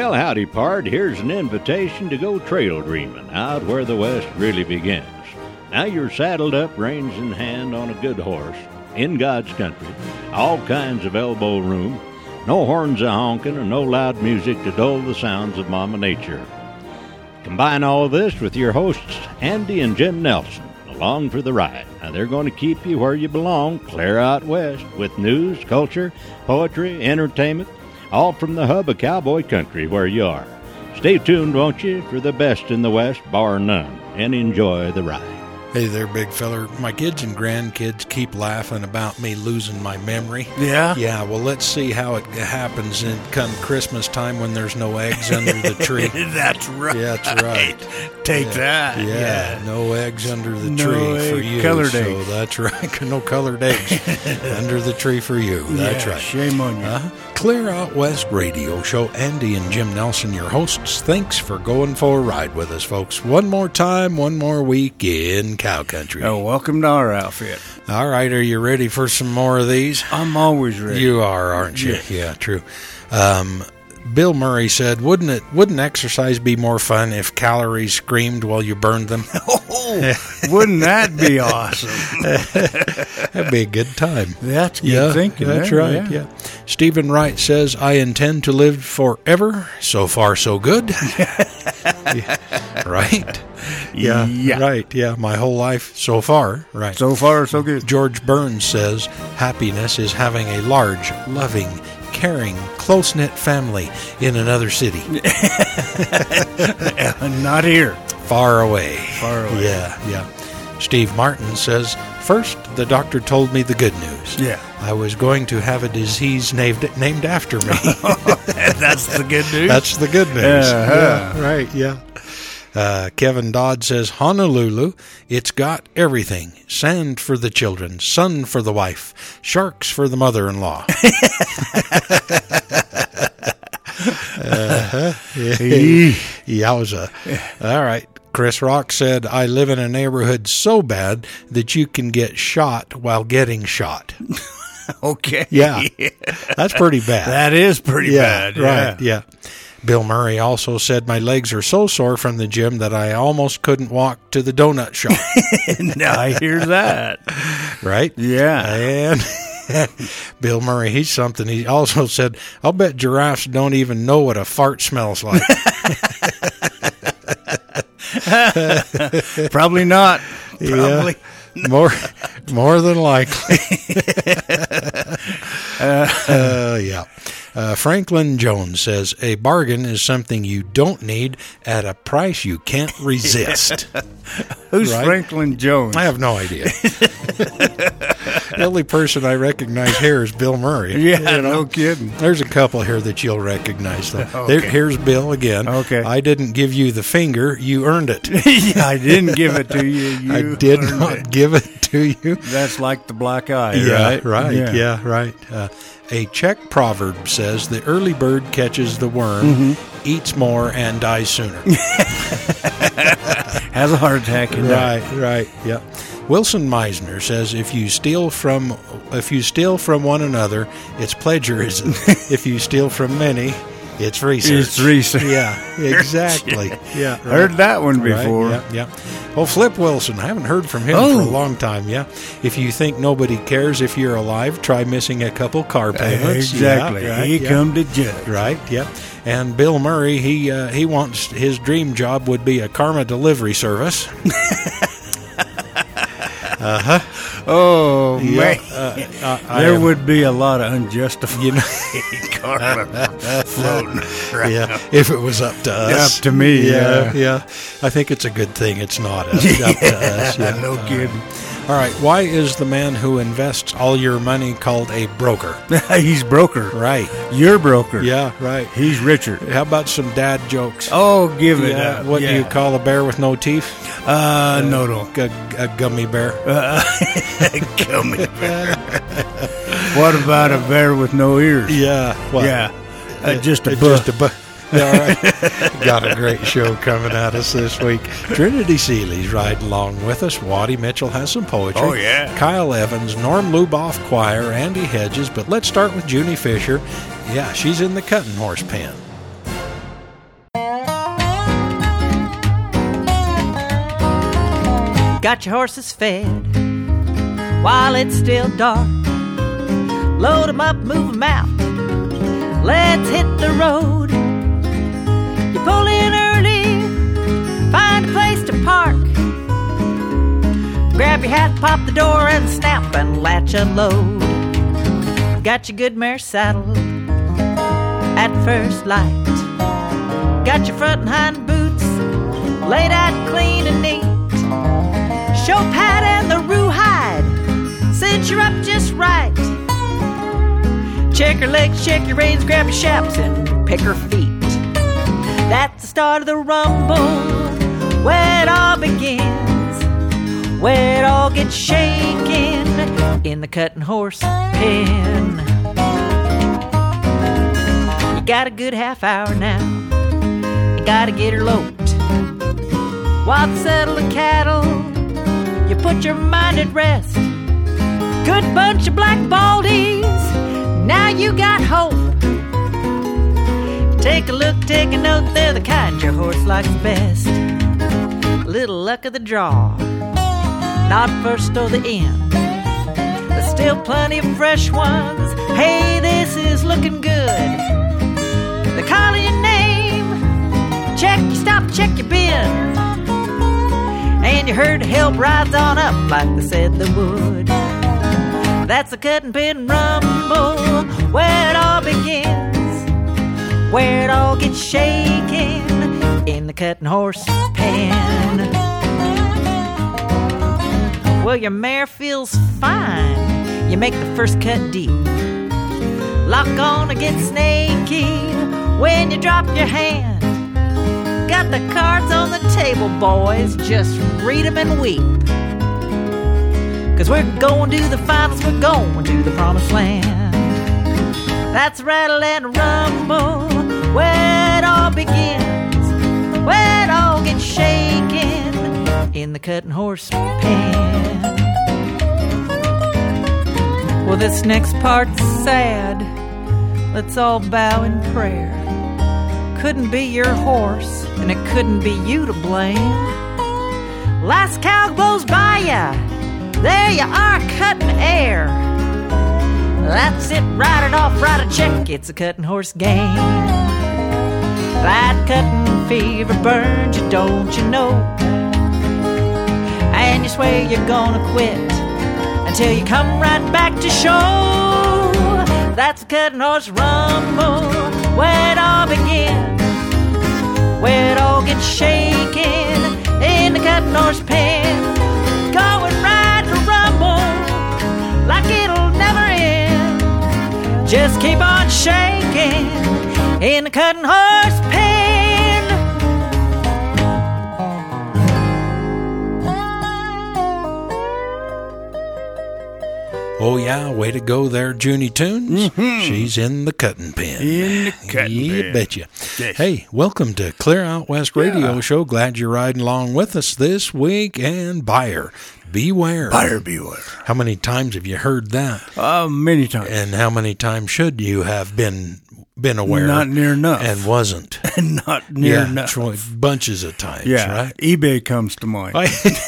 Well, howdy, pard. Here's an invitation to go trail dreaming out where the West really begins. Now you're saddled up, reins in hand, on a good horse, in God's country, all kinds of elbow room, no horns a-honking and no loud music to dull the sounds of Mama Nature. Combine all this with your hosts, Andy and Jim Nelson, along for the ride. Now they're going to keep you where you belong, clear out west, with news, culture, poetry, entertainment, all from the hub of cowboy country where you are. Stay tuned, won't you, for the best in the West, bar none, and enjoy the ride. Hey there, big feller. My kids and grandkids keep laughing about me losing my memory. Yeah? Yeah, well, let's see how it happens in come Christmas time when there's no eggs under the tree. That's right. Yeah, that's right. Take that. Yeah, no eggs under the No tree for you. colored so eggs. That's right. No colored eggs under the tree for you. That's Yeah, right. shame on you. Clear Out West Radio Show. Andy and Jim Nelson, your hosts. Thanks for going for a ride with us, folks. One more time, one more week in cow country. Oh, welcome to our outfit. All right, are you ready for some more of these? I'm always ready. You are, aren't you? Yes. Yeah, true. Bill Murray said, wouldn't exercise be more fun if calories screamed while you burned them? Oh, wouldn't that be awesome? That'd be a good time. That's good thinking. That's there, right, yeah. Stephen Wright says, I intend to live forever. So far, so good. Yeah, right? Yeah. Right, yeah. My whole life so far, right. So far, so good. George Burns says, happiness is having a large, loving, caring, close-knit family in another city. Not here. Far away. Far away. Yeah. Steve Martin says, first, the doctor told me the good news. Yeah. I was going to have a disease named after me. That's the good news. That's the good news. Yeah, right, yeah. Kevin Dodd says, Honolulu, it's got everything. Sand for the children, sun for the wife, sharks for the mother-in-law. Yowza. All right. Chris Rock said, I live in a neighborhood so bad that you can get shot while getting shot. Okay. Yeah. That's pretty bad. That is pretty bad. Right, yeah. Bill Murray also said, my legs are so sore from the gym that I almost couldn't walk to the donut shop. Now I hear that. Right? Yeah. And Bill Murray, he's something. He also said, I'll bet giraffes don't even know what a fart smells like. Probably not. Probably. Yeah. More than likely. Yeah. Franklin Jones says, a bargain is something you don't need at a price you can't resist. Who's Right? Franklin Jones? I have no idea. The only person I recognize here is Bill Murray. Yeah, no kidding. There's a couple here that you'll recognize, though. Okay. Here's Bill again. Okay. I didn't give you the finger. You earned it. Yeah, I didn't give it to you. I did not give it to you. That's like the black eye, Yeah, right? Yeah, right. A Czech proverb says, the early bird catches the worm, eats more, and dies sooner. Has a heart attack. Right, yeah. Wilson Meisner says, if you steal from one another, it's plagiarism. If you steal from many, it's research. It's research. Yeah, exactly. Yeah, right. Heard that one before. Right, yeah. Well, Flip Wilson, I haven't heard from him for a long time, yeah. If you think nobody cares if you're alive, try missing a couple car payments. Exactly. Yeah, right, He yeah. come to judge. Right, yeah. And Bill Murray, he wants, his dream job would be a karma delivery service. Oh, Yeah, man. There would be a lot of unjustified karma floating around. Yeah, if it was up to us. Up to me, yeah. I think it's a good thing it's not up to us. Yeah. No kidding. All right, why is the man who invests all your money called a broker? He's broker. Right. You're broker. Yeah, right. He's Richard. How about some dad jokes? Oh, give it Yeah, up. what do you call a bear with no teeth? No, don't. A gummy bear. Gummy bear. What about a bear with no ears? Yeah. What? Yeah. Just a Just a All right. Got a great show coming at us this week. Trinity Seeley's riding along with us. Waddy Mitchell has some poetry. Oh, yeah. Kyle Evans, Norm Luboff Choir, Andy Hedges. But let's start with Junie Fisher. Yeah, she's in the cutting horse pen. got your horses fed while it's still dark. Load 'em up, move 'em out. Let's hit the road. You pull in early, find a place to park. Grab your hat, pop the door, and snap and latch unload. Got your good mare saddled at first light. Got your front and hind boots laid out clean and neat. Show pad and the rawhide cinch her up just right. Check her legs, check your reins, grab your shaps and pick her feet. That's the start of the rumble, where it all begins, where it all gets shaken in the cutting horse pen. You got a good half hour now, you gotta get her loped. While the settle of cattle, you put your mind at rest. Good bunch of black baldies, now you got hope. Take a look, take a note, they're the kind your horse likes best. A little luck of the draw, not first or the end, but still plenty of fresh ones. Hey, this is looking good. They call your name, check your stop, check your bend, and you heard help rides on up like they said they would. That's the cutting pin rumble, where it all begins, where it all gets shaken in the cutting horse pen. Well, your mare feels fine, you make the first cut deep. Lock on or get snaky when you drop your hand. Got the cards on the table, boys, just read them and weep. 'Cause we're going to the finals, we're going to the promised land. That's a rattle and a rumble, where it all begins, where it all gets shaken in the cutting horse pen. Well, this next part's sad, let's all bow in prayer. Couldn't be your horse, and it couldn't be you to blame. Last cow blows by ya, there you are, cutting air. That's it, write it off, write a check, it's a cutting horse game. That cutting fever burns you, don't you know? And you swear you're gonna quit until you come right back to show. That's a cutting horse rumble, where it all begins, where it all gets shaken in the cutting horse pen. Going right to rumble like it'll never end. Just keep on shaking in the cutting horse pen. Oh, yeah, way to go there, Junie Tunes. Mm-hmm. She's in the cutting pen. In the cutting pen. You betcha. Yes. Hey, welcome to Clear Out West Radio Show. Glad you're riding along with us this week. And buyer beware. Buyer beware. How many times have you heard that? Many times. And how many times should you have been aware? Not near enough. And wasn't. Not near enough. Bunches of times, right? eBay comes to mind.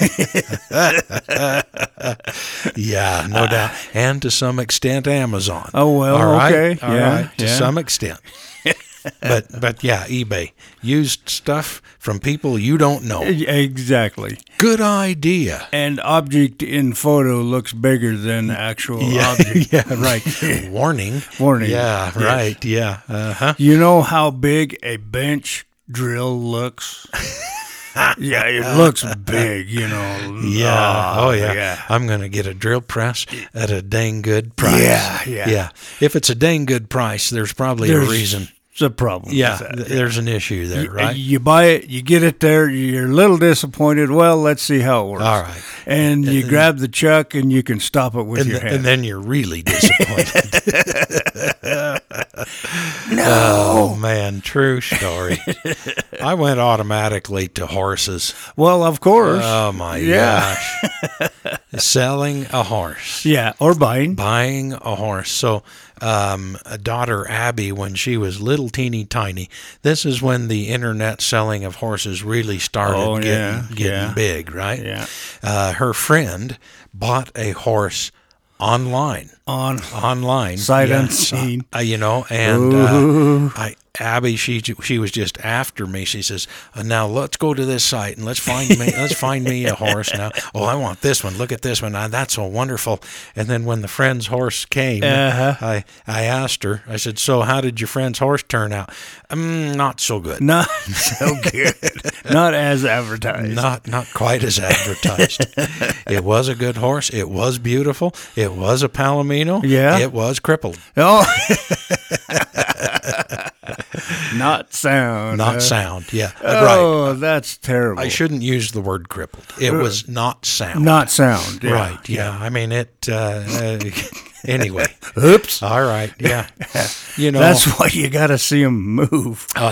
Yeah, no doubt. And to some extent, Amazon. Oh, well, all right? okay. All right, to some extent. But yeah, eBay. Used stuff from people you don't know. Exactly. Good idea. And object in photo looks bigger than actual object. Yeah, right. Warning. Yeah, right. Yeah. Uh-huh. You know how big a bench drill looks? Yeah, it looks big, you know. Yeah. Oh, yeah. I'm going to get a drill press at a dang good price. Yeah. If it's a dang good price, there's probably a reason. There's a problem. Yeah, there's an issue there, right? You buy it, you get it there, you're a little disappointed. Well, let's see how it works. All right. And you grab the chuck and you can stop it with your hand. And then you're really disappointed. No. Oh, man, true story. I went automatically to horses. Well, of course. Oh, my gosh. Selling a horse. Yeah, or buying. Buying a horse. So, a daughter Abby, when she was little teeny tiny, this is when the internet selling of horses really started getting big, right? Yeah. Her friend bought a horse online. Online. Sight unseen. Abby, she was just after me. She says, "Now let's go to this site and let's find me a horse now. Oh, I want this one. Look at this one. That's so wonderful." And then when the friend's horse came, I asked her. I said, "So how did your friend's horse turn out?" Not so good. Not so good. Not as advertised. Not quite as advertised. It was a good horse. It was beautiful. It was a Palomino. Yeah. It was crippled. Oh. Not sound. Not sound, yeah. Oh, right. That's terrible. I shouldn't use the word crippled. It was not sound. Not sound. Yeah. Right, yeah. I mean, it... anyway. Oops. All right, yeah. That's why you got to see them move. Oh,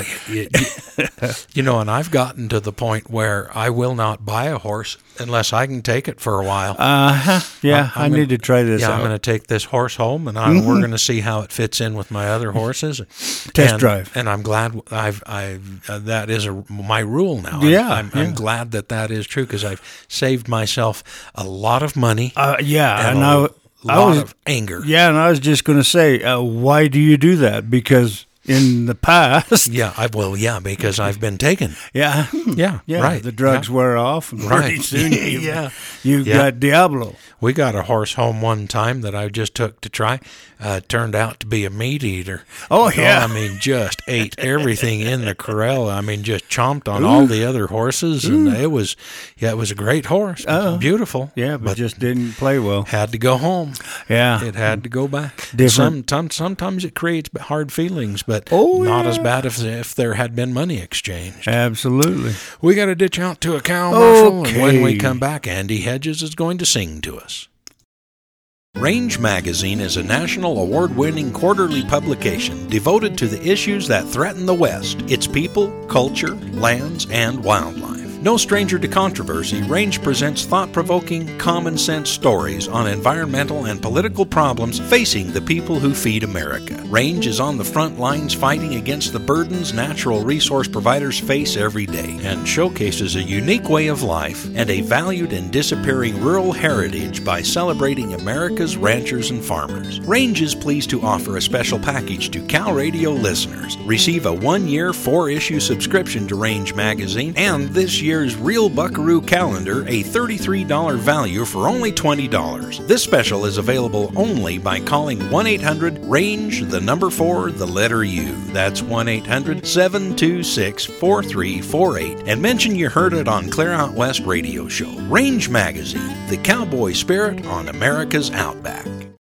and I've gotten to the point where I will not buy a horse unless I can take it for a while. Yeah, I need to try this out. I'm going to take this horse home, and we're going to see how it fits in with my other horses. Test drive. And I'm glad that is my rule now. Yeah. I'm glad that is true because I've saved myself a lot of money. And a lot of anger. Yeah, and I was just going to say, why do you do that? Because in the past... because I've been taken. Yeah. Yeah, right. The drugs wear off, and pretty soon you've got Diablo. We got a horse home one time that I just took to try. Turned out to be a meat eater. Oh, yeah. I mean, just ate everything in the corral. I mean, just chomped on all the other horses. And it was a great horse. Beautiful. Yeah, but just didn't play well. Had to go home. Yeah. It had to go back. Different. Sometimes it creates hard feelings, but not as bad if there had been money exchanged. Absolutely. We got to ditch out to a cow, Marshall, and when we come back, Andy Hedges is going to sing to us. Range Magazine is a national award-winning quarterly publication devoted to the issues that threaten the West, its people, culture, lands, and wildlife. No stranger to controversy, Range presents thought-provoking, common-sense stories on environmental and political problems facing the people who feed America. Range is on the front lines fighting against the burdens natural resource providers face every day and showcases a unique way of life and a valued and disappearing rural heritage by celebrating America's ranchers and farmers. Range is pleased to offer a special package to Cal Radio listeners. Receive a 1-year, 4-issue subscription to Range Magazine and this year's Real Buckaroo calendar, a $33 value for only $20. This special is available only by calling 1-800-RANGE, the number 4, the letter U. That's 1-800-726-4348 and mention you heard it on Clear Out West Radio Show. Range Magazine, the cowboy spirit on America's Outback.